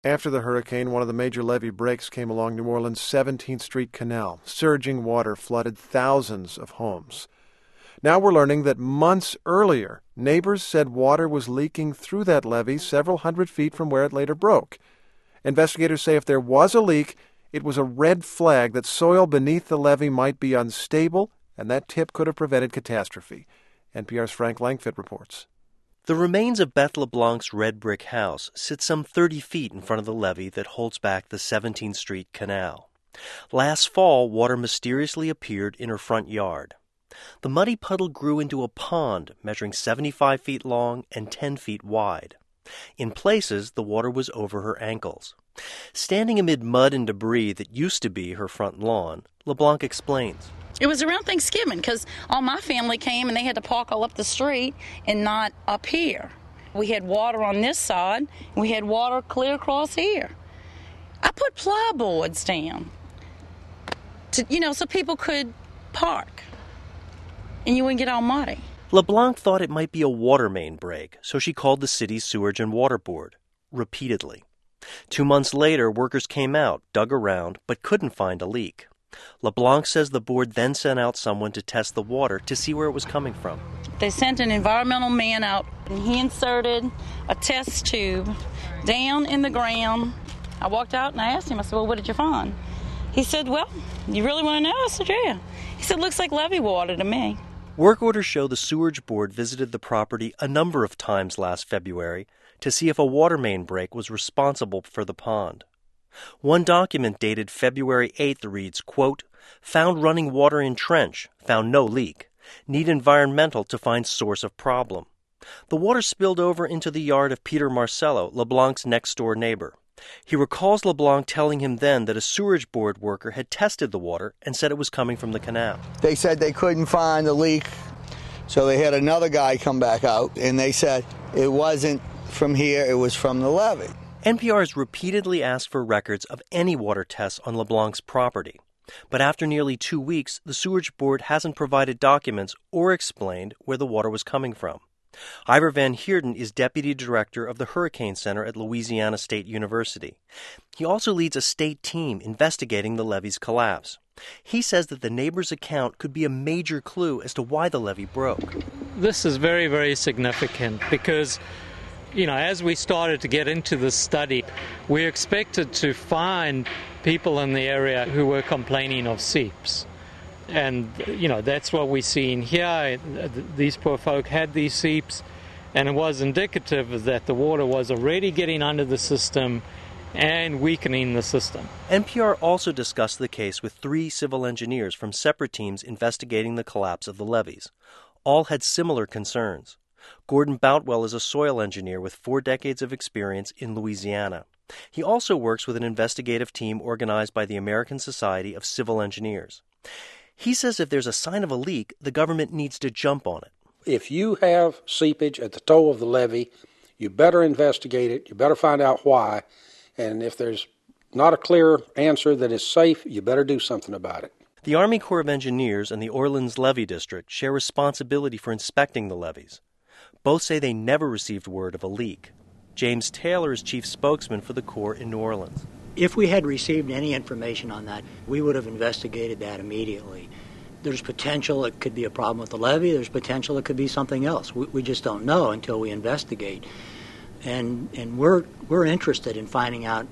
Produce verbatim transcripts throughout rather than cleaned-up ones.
After the hurricane, one of the major levee breaks came along New Orleans' seventeenth Street Canal. Surging water flooded thousands of homes. Now we're learning that months earlier, neighbors said water was leaking through that levee several hundred feet from where it later broke. Investigators say if there was a leak, it was a red flag that soil beneath the levee might be unstable, and that tip could have prevented catastrophe. N P R's Frank Langfitt reports. The remains of Beth LeBlanc's red brick house sit some thirty feet in front of the levee that holds back the seventeenth Street Canal. Last fall, water mysteriously appeared in her front yard. The muddy puddle grew into a pond measuring seventy-five feet long and ten feet wide. In places, the water was over her ankles. Standing amid mud and debris that used to be her front lawn, LeBlanc explains. It was around Thanksgiving because all my family came and they had to park all up the street and not up here. We had water on this side. And we had water clear across here. I put plyboards down, to, you know, so people could park and you wouldn't get all muddy. LeBlanc thought it might be a water main break, so she called the city's Sewerage and Water Board, repeatedly. Two months later, workers came out, dug around, but couldn't find a leak. LeBlanc says the board then sent out someone to test the water to see where it was coming from. They sent an environmental man out, and he inserted a test tube down in the ground. I walked out and I asked him, I said, well, what did you find? He said, well, you really want to know? I said, yeah. He said, looks like levee water to me. Work orders show the sewerage board visited the property a number of times last February to see if a water main break was responsible for the pond. One document dated February eighth reads, quote, found running water in trench, found no leak. Need environmental to find source of problem. The water spilled over into the yard of Peter Marcello, LeBlanc's next-door neighbor. He recalls LeBlanc telling him then that a sewerage board worker had tested the water and said it was coming from the canal. They said they couldn't find the leak, so they had another guy come back out, and they said it wasn't from here, it was from the levee. N P R has repeatedly asked for records of any water tests on LeBlanc's property. But after nearly two weeks, the sewerage board hasn't provided documents or explained where the water was coming from. Ivor Van Heerden is deputy director of the Hurricane Center at Louisiana State University. He also leads a state team investigating the levee's collapse. He says that the neighbor's account could be a major clue as to why the levee broke. This is very, very significant because, you know, as we started to get into this study, we expected to find people in the area who were complaining of seeps. And, you know, that's what we see in here. These poor folk had these seeps, and it was indicative that the water was already getting under the system and weakening the system. N P R also discussed the case with three civil engineers from separate teams investigating the collapse of the levees. All had similar concerns. Gordon Boutwell is a soil engineer with four decades of experience in Louisiana. He also works with an investigative team organized by the American Society of Civil Engineers. He says if there's a sign of a leak, the government needs to jump on it. If you have seepage at the toe of the levee, you better investigate it, you better find out why, and if there's not a clear answer that is safe, you better do something about it. The Army Corps of Engineers and the Orleans Levee District share responsibility for inspecting the levees. Both say they never received word of a leak. James Taylor is chief spokesman for the Corps in New Orleans. If we had received any information on that, we would have investigated that immediately. There's potential it could be a problem with the levee. There's potential it could be something else. We, we just don't know until we investigate. And and we're we're interested in finding out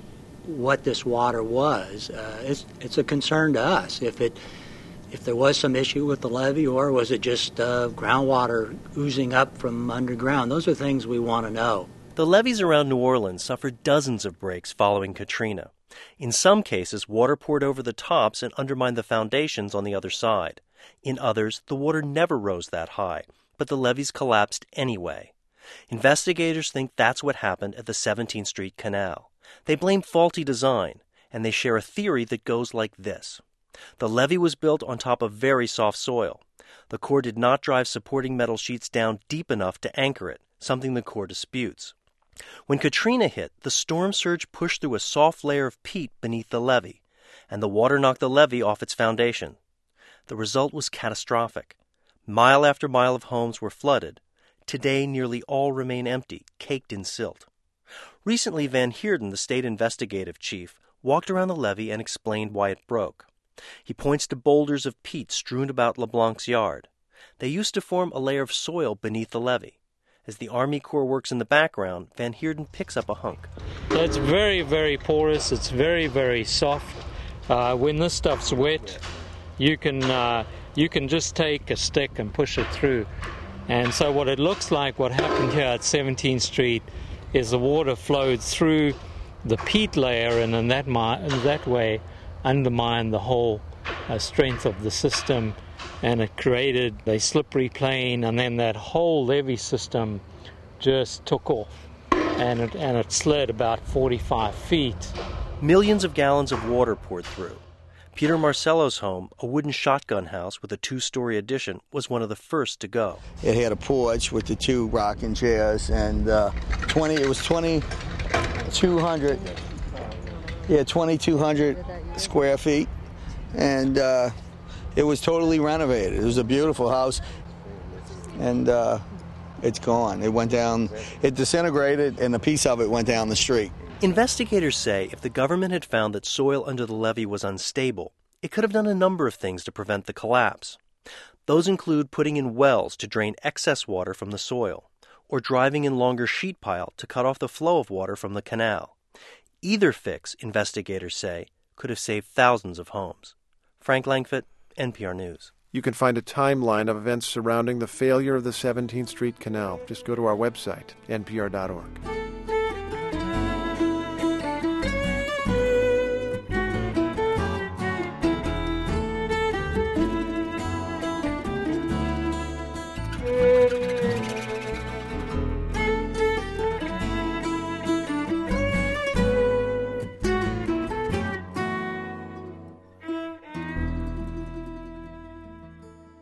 what this water was. Uh, it's it's a concern to us if it if there was some issue with the levee, or was it just uh, groundwater oozing up from underground. Those are things we want to know. The levees around New Orleans suffered dozens of breaks following Katrina. In some cases, water poured over the tops and undermined the foundations on the other side. In others, the water never rose that high, but the levees collapsed anyway. Investigators think that's what happened at the seventeenth Street Canal. They blame faulty design, and they share a theory that goes like this. The levee was built on top of very soft soil. The Corps did not drive supporting metal sheets down deep enough to anchor it, something the Corps disputes. When Katrina hit, the storm surge pushed through a soft layer of peat beneath the levee, and the water knocked the levee off its foundation. The result was catastrophic. Mile after mile of homes were flooded. Today, nearly all remain empty, caked in silt. Recently, Van Heerden, the state investigative chief, walked around the levee and explained why it broke. He points to boulders of peat strewn about LeBlanc's yard. They used to form a layer of soil beneath the levee. As the Army Corps works in the background, Van Heerden picks up a hunk. So it's very, very porous. It's very, very soft. Uh, when this stuff's wet, you can uh, you can just take a stick and push it through. And so what it looks like, what happened here at seventeenth Street, is the water flowed through the peat layer and in that, mi- in that way undermined the whole uh, strength of the system, and it created a slippery plain, and then that whole levee system just took off, and it, and it slid about forty-five feet. Millions of gallons of water poured through. Peter Marcello's home, a wooden shotgun house with a two-story addition, was one of the first to go. It had a porch with the two rocking chairs, and uh, twenty. It was twenty-two hundred. Yeah, twenty-two hundred square feet, and uh, it was totally renovated. It was a beautiful house, and uh, it's gone. It went down. It disintegrated, and a piece of it went down the street. Investigators say if the government had found that soil under the levee was unstable, it could have done a number of things to prevent the collapse. Those include putting in wells to drain excess water from the soil, or driving in longer sheet pile to cut off the flow of water from the canal. Either fix, investigators say, could have saved thousands of homes. Frank Langfitt, N P R News. You can find a timeline of events surrounding the failure of the seventeenth Street Canal. Just go to our website, N P R dot org.